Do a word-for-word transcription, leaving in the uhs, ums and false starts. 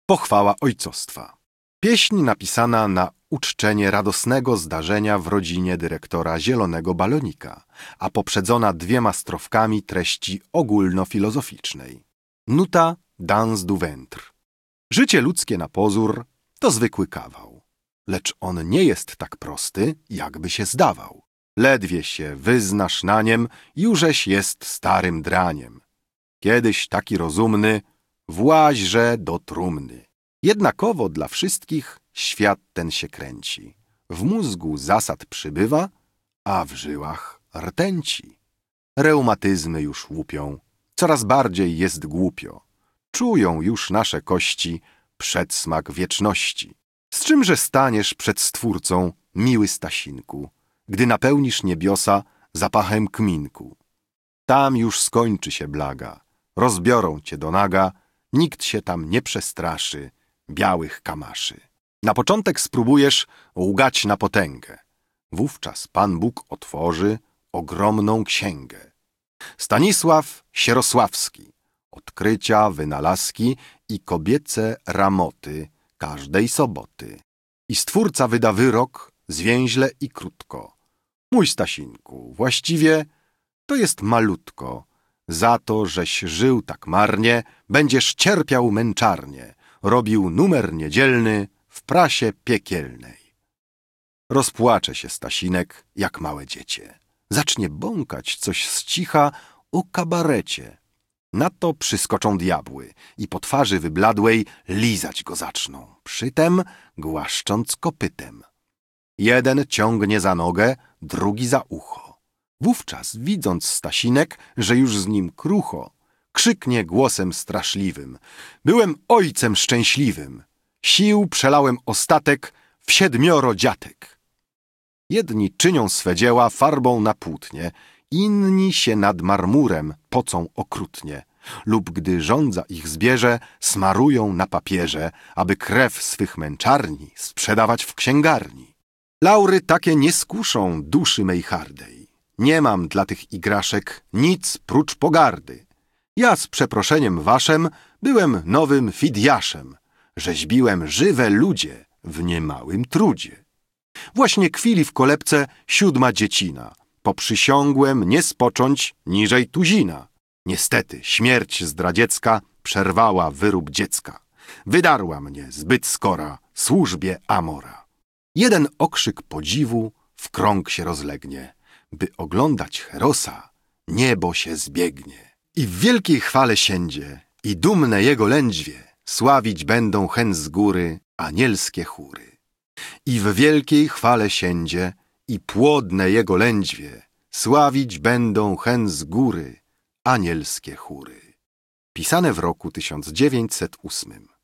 Pochwała ojcostwa. Pieśń napisana na uczczenie radosnego zdarzenia w rodzinie dyrektora Zielonego Balonika, a poprzedzona dwiema strofkami treści ogólnofilozoficznej. Nuta dans du ventre. Życie ludzkie na pozór to zwykły kawał, lecz on nie jest tak prosty, jakby się zdawał. Ledwie się wyznasz na niem, jużeś jest starym draniem. Kiedyś taki rozumny, właźże do trumny. Jednakowo dla wszystkich świat ten się kręci. W mózgu zasad przybywa, a w żyłach rtęci. Reumatyzmy już łupią, coraz bardziej jest głupio. Czują już nasze kości przedsmak wieczności. Z czymże staniesz przed Stwórcą, miły Stasinku, gdy napełnisz niebiosa zapachem kminku? Tam już skończy się blaga, rozbiorą cię do naga, nikt się tam nie przestraszy białych kamaszy. Na początek spróbujesz łgać na potęgę. Wówczas Pan Bóg otworzy ogromną księgę. Stanisław Sierosławski. Odkrycia, wynalazki i kobiece ramoty każdej soboty. I Stwórca wyda wyrok zwięźle i krótko. Mój Stasinku, właściwie to jest malutko. Za to, żeś żył tak marnie, będziesz cierpiał męczarnie, robił numer niedzielny w prasie piekielnej. Rozpłacze się Stasinek, jak małe dziecię. Zacznie bąkać coś z cicha o kabarecie. Na to przyskoczą diabły i po twarzy wybladłej lizać go zaczną, przytem głaszcząc kopytem. Jeden ciągnie za nogę, drugi za ucho. Wówczas, widząc Stasinek, że już z nim krucho, krzyknie głosem straszliwym: byłem ojcem szczęśliwym, sił przelałem ostatek w siedmioro dziatek. Jedni czynią swe dzieła farbą na płótnie, inni się nad marmurem pocą okrutnie, lub gdy żądza ich zbierze, smarują na papierze, aby krew swych męczarni sprzedawać w księgarni. Laury takie nie skuszą duszy mej hardej. Nie mam dla tych igraszek nic prócz pogardy. Ja z przeproszeniem waszem byłem nowym Fidiaszem. Rzeźbiłem żywe ludzie w niemałym trudzie. Właśnie kwili w kolebce siódma dziecina. Poprzysiągłem nie spocząć niżej tuzina. Niestety śmierć zdradziecka przerwała wyrób dziecka. Wydarła mnie zbyt skora służbie Amora. Jeden okrzyk podziwu w krąg się rozlegnie. By oglądać Herosa, niebo się zbiegnie. I w wielkiej chwale siędzie, i dumne jego lędźwie sławić będą hen z góry anielskie chóry. I w wielkiej chwale siędzie, i płodne jego lędźwie sławić będą hen z góry anielskie chóry. Pisane w roku tysiąc dziewięćset ósmym.